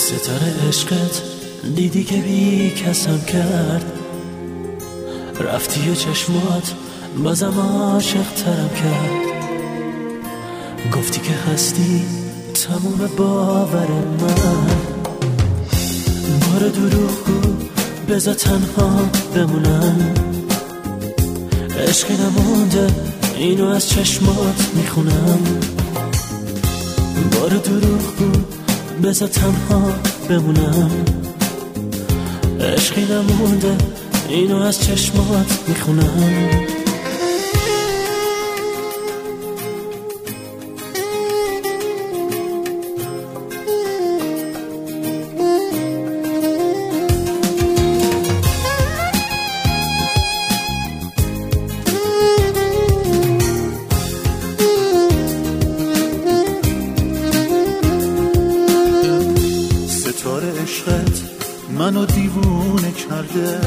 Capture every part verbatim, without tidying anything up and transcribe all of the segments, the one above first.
ستاره عشقت دیدی که بی کسم کرد، رفتی و چشمات بازم عاشق ترم کرد. گفتی که هستی تموم باور من، بار دروغگو بذار تنها بمونم. عشقی نمونده اینو از چشمات میخونم. بار دروغگو بذار تنها بمونم. عشقی نمونده اینو از چشمات میخونم. عشقت منو دیوونه کرده،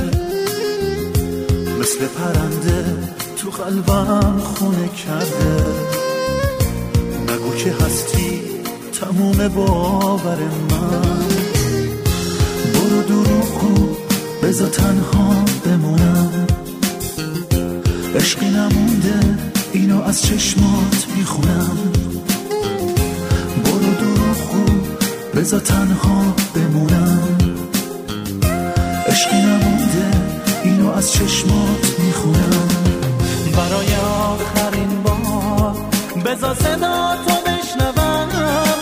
مثل پرنده تو قلبم خونه کرده. نگو که هستی تموم باور من، برو دروغگو بذار تنها بمونم. عشقی نمونده اینو از چشمات میخونم. برو دروغگو بذار تنها بمونم. عشقی نمونده اینو از چشمات میخونم. برای آخرین بار بذار صدا تو بشنوم،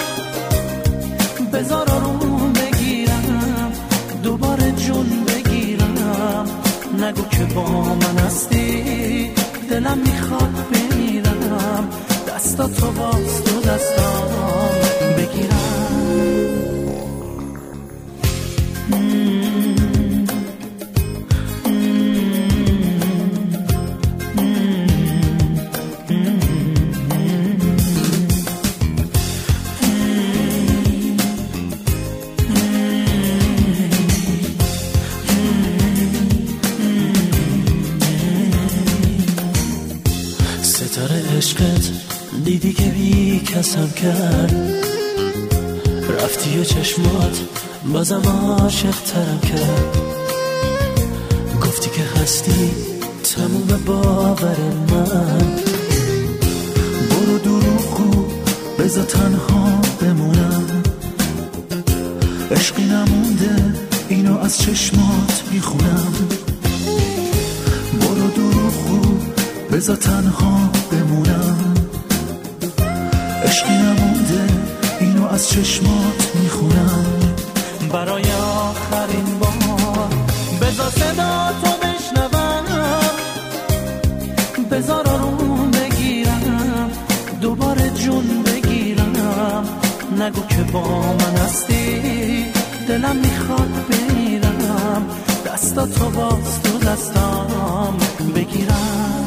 بذار آروم بگیرم، دوباره جون بگیرم. نگو که با من هستی، دلم میخواد بمیرم. دستا تو باز تو دستام بگیرم. ستاره عشقت دیدی که بی کسم کرد، رفتی و چشمات بازم عاشق ترم کرد. گفتی که هستی تموم باور من، برو دروغگو بذار تنها بمونم. عشقی نمونده اینو از چشمات میخونم. برو دروغگو بذار تنها بمونم. عشقی نمونده اینو از چشمات میخونم. برای آخرین بار بذار صدا تو بشنوم، بذار آروم بگیرم، دوباره جون بگیرم. نگو که با من هستی، دلم میخواد بمیرم. دستا تو باز تو دستام بگیرم.